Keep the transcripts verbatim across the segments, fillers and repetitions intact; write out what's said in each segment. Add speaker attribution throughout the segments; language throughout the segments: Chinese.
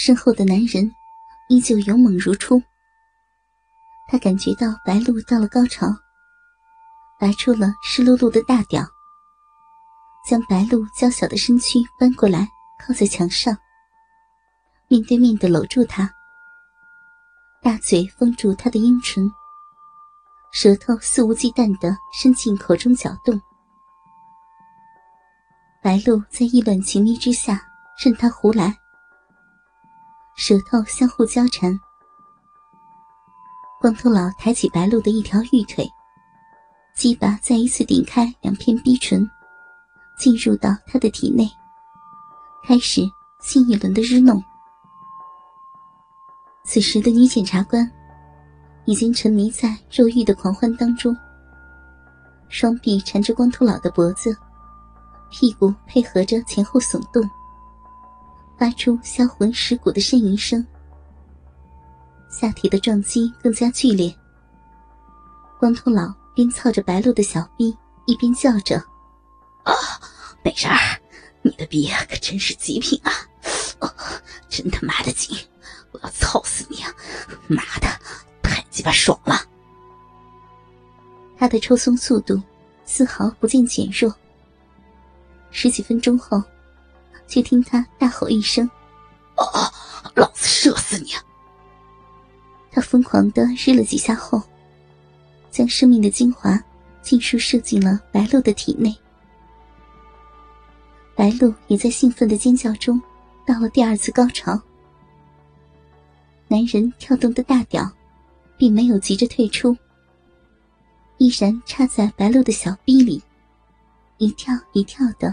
Speaker 1: 身后的男人依旧勇猛如初。他感觉到白鹿到了高潮，拔出了湿漉漉的大屌，将白鹿娇小的身躯翻过来靠在墙上，面对面地搂住她，大嘴封住她的阴唇，舌头肆无忌惮地伸进口中搅动。白鹿在意乱情迷之下任他胡来，舌头相互交缠。光头佬抬起白鹿的一条玉腿，鸡巴再一次顶开两片逼唇，进入到他的体内，开始新一轮的日弄。此时的女检察官已经沉迷在肉欲的狂欢当中，双臂缠着光头佬的脖子，屁股配合着前后耸动，发出销魂蚀骨的呻吟声。下体的撞击更加剧烈，光头佬边操着白鹿的小臂，一边叫着：
Speaker 2: 啊，美人儿，你的逼可真是极品啊！哦，真他妈的紧，我要操死你啊！妈的，太鸡巴爽了！
Speaker 1: 他的抽松速度丝毫不见减弱。十几分钟后，却听他大吼一声：
Speaker 2: 哦，老子射死你！
Speaker 1: 他疯狂地日了几下后，将生命的精华尽数射进了白鹿的体内。白鹿也在兴奋的尖叫中到了第二次高潮。男人跳动的大屌并没有急着退出，依然插在白鹿的小逼里，一跳一跳的。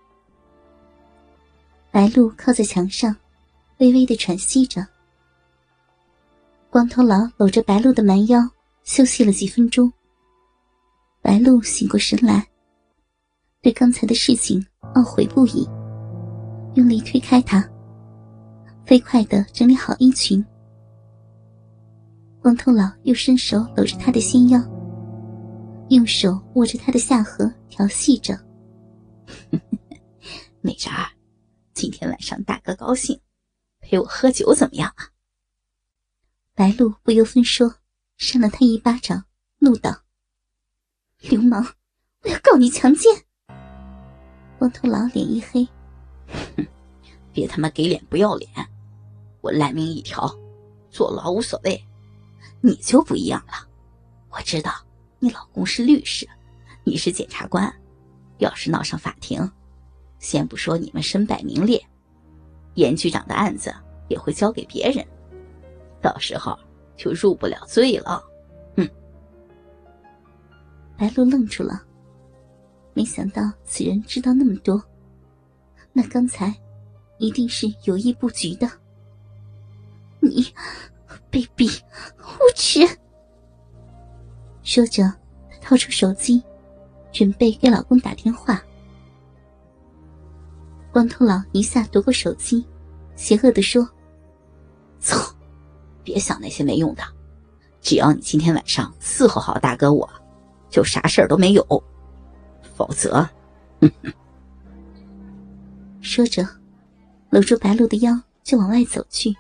Speaker 1: 白鹿靠在墙上，微微地喘息着。光头佬搂着白鹿的蛮腰休息了几分钟，白鹿醒过神来，对刚才的事情懊悔不已，用力推开他，飞快地整理好衣裙。光头佬又伸手搂着他的纤腰，用手握着他的下颌调戏着。
Speaker 2: 美人儿，今天晚上大哥高兴，陪我喝酒怎么样啊？
Speaker 1: 白鹿不由分说，扇了他一巴掌，怒道：流氓，我要告你强奸！光头佬脸一黑：
Speaker 2: 哼，别他妈给脸不要脸，我烂命一条，坐牢无所谓。你就不一样了，我知道你老公是律师，你是检察官，要是闹上法庭，先不说你们身败名裂，严局长的案子也会交给别人，到时候就入不了罪了。哼！
Speaker 1: 白鹿愣住了，没想到此人知道那么多，那刚才一定是有意布局的。你卑鄙无耻！说着，他掏出手机，准备给老公打电话。光头佬一下夺过手机，邪恶地说：
Speaker 2: 操，别想那些没用的，只要你今天晚上伺候好大哥我，就啥事儿都没有，否则哼哼。
Speaker 1: 说着，搂住白鹿的腰就往外走去。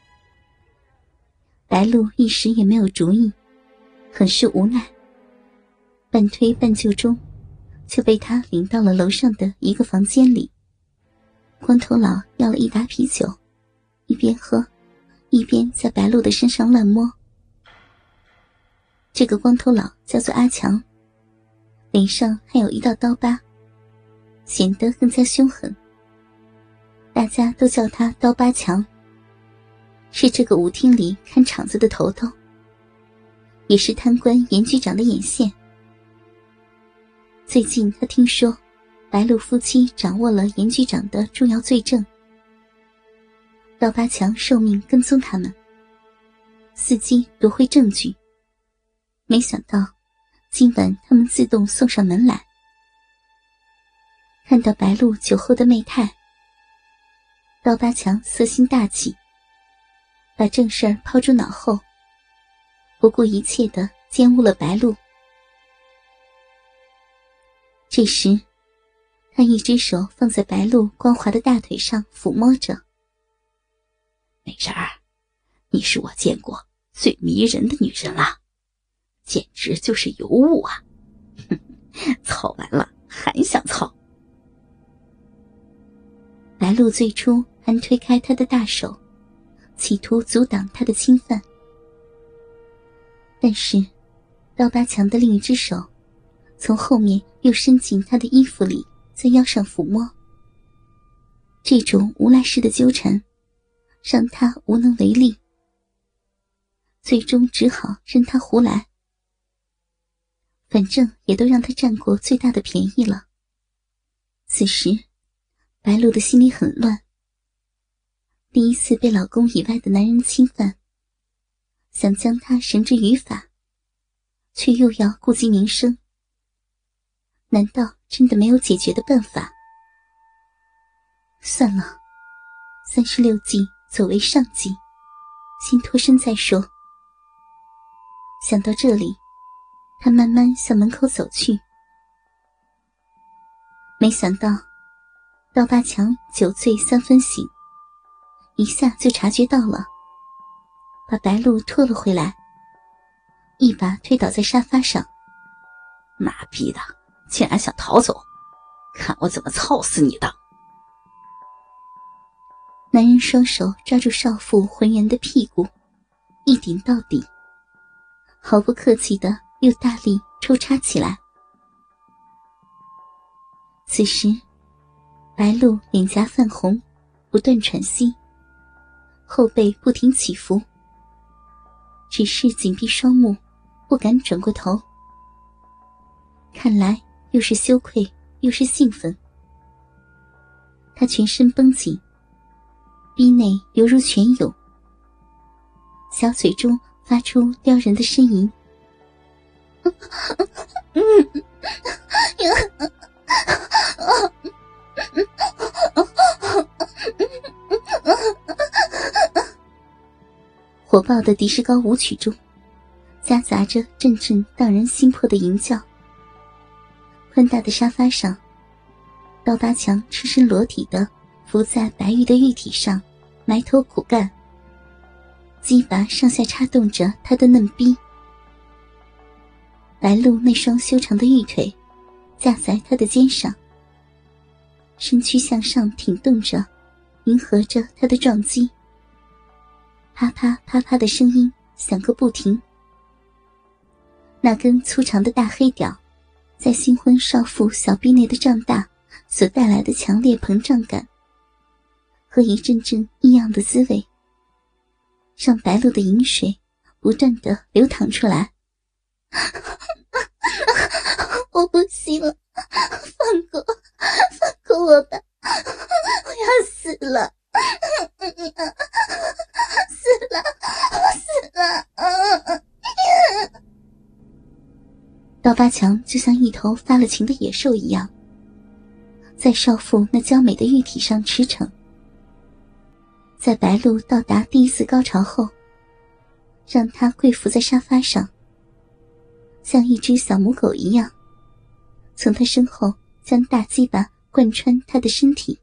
Speaker 1: 白鹿一时也没有主意，很是无奈，半推半就中就被他领到了楼上的一个房间里。光头佬要了一打啤酒，一边喝一边在白鹿的身上乱摸。这个光头佬叫做阿强，脸上还有一道刀疤，显得更加凶狠，大家都叫他刀疤强，是这个舞厅里看场子的头头，也是贪官严局长的眼线。最近他听说白鹿夫妻掌握了严局长的重要罪证，刀疤强受命跟踪他们，伺机夺回证据。没想到今晚他们自动送上门来。看到白鹿酒后的媚态，刀疤强色心大起，把正事儿抛诸脑后，不顾一切地奸污了白鹿。这时他一只手放在白鹿光滑的大腿上抚摸着。
Speaker 2: 美婶儿，你是我见过最迷人的女人了，简直就是尤物啊！哼，操完了还想操。
Speaker 1: 白露最初还推开他的大手，企图阻挡他的侵犯，但是刀疤强的另一只手从后面又伸进他的衣服里，在腰上抚摸。这种无赖式的纠缠让他无能为力，最终只好任他胡来，反正也都让他占过最大的便宜了。此时白露的心里很乱，第一次被老公以外的男人侵犯，想将他绳之于法，却又要顾及名声，难道真的没有解决的办法？算了，三十六计走为上计，先脱身再说。想到这里，他慢慢向门口走去。没想到刀疤强酒醉三分醒，一下就察觉到了，把白露拖了回来，一把推倒在沙发上。
Speaker 2: 妈逼的，竟然想逃走，看我怎么操死你的！
Speaker 1: 男人双手抓住少妇浑圆的屁股，一顶到底，毫不客气地又大力抽插起来。此时白露脸颊泛红，不断喘息，后背不停起伏，只是紧闭双目，不敢转过头。看来又是羞愧又是兴奋，他全身绷紧，逼内犹如泉涌，小嘴中发出撩人的呻吟。火爆的迪士高舞曲中夹杂着阵阵荡人心魄的吟叫。宽大的沙发上，刀疤强赤身裸体的伏在白玉的玉体上，埋头苦干，鸡巴上下插动着他的嫩逼。白露那双修长的玉腿架在他的肩上，身躯向上挺动着，迎合着他的撞击。啪啪啪啪的声音响个不停。那根粗长的大黑屌在新婚少妇小臂内的胀大所带来的强烈膨胀感和一阵阵异样的滋味，让白露的饮水不断地流淌出来。我不行了，放过放过我吧，我要死了，死了死了。刀疤强就像一头发了情的野兽一样，在少妇那娇美的玉体上驰骋。在白露到达第一次高潮后，让她跪伏在沙发上，像一只小母狗一样，从她身后将大鸡巴贯穿她的身体。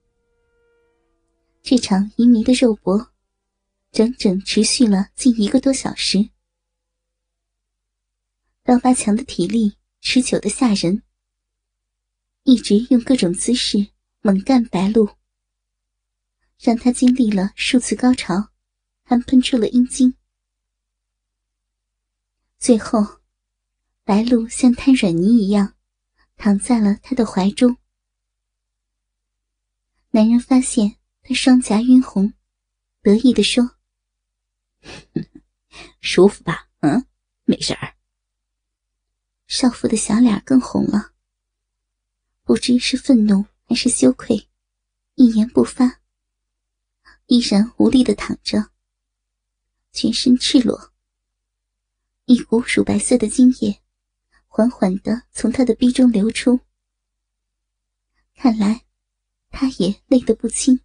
Speaker 1: 这场淫迷的肉搏整整持续了近一个多小时。刀疤强的体力持久的吓人，一直用各种姿势猛干白露，让她经历了数次高潮，还喷出了阴茎。最后白露像滩软泥一样躺在了他的怀中。男人发现他双颊晕红，得意地说：
Speaker 2: 舒服吧？嗯，没事儿。
Speaker 1: 少妇的小脸更红了，不知是愤怒还是羞愧，一言不发，依然无力地躺着，全身赤裸，一股乳白色的精液缓缓地从他的逼中流出。看来他也累得不轻。